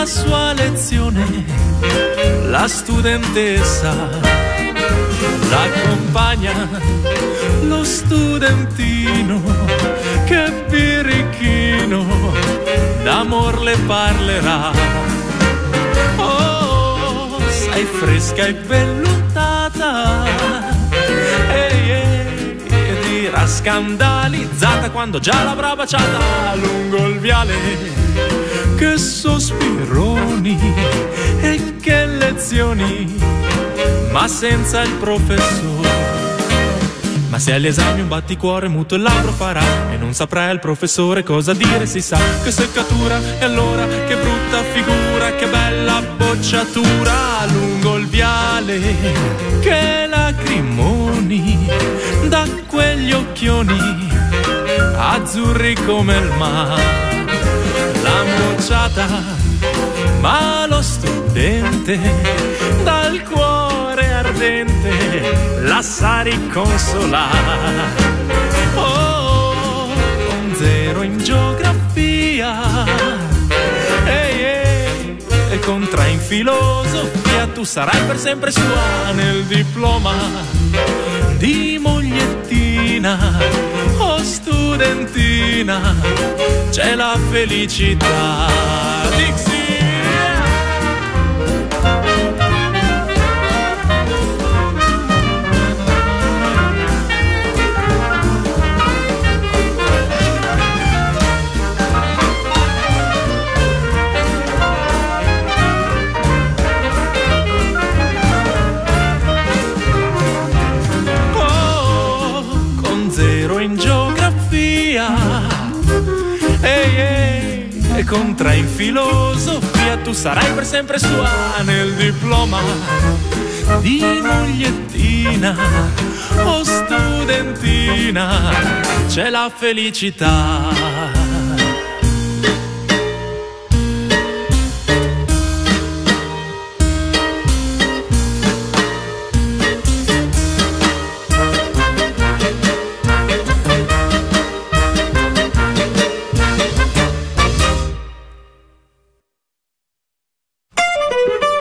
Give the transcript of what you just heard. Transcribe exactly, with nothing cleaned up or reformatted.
la sua lezione, la studentessa l'accompagna, lo studentino che birichino d'amor le parlerà. Oh, sei fresca e vellutata, ehi, ehi, e dirà scandalizzata quando già l'avrà baciata lungo il viale. Che sospironi e che lezioni, ma senza il professore. Ma se agli esami un batticuore muto il labbro farà e non saprà il professore cosa dire, si sa che seccatura. E allora che brutta figura, che bella bocciatura lungo il viale. Che lacrimoni da quegli occhioni azzurri come il mare. L'han bocciata, ma lo studente dal cuore ardente la sa riconsolare. Oh, con zero in geografia, ehi, ehi, e con tre in filosofia, tu sarai per sempre sua nel diploma di mogliettina. Oh studentina, c'è la felicità. Dixie! Ehi, ehi, e con tre in filosofia, tu sarai per sempre sua nel diploma di mogliettina. Oh studentina, c'è la felicità.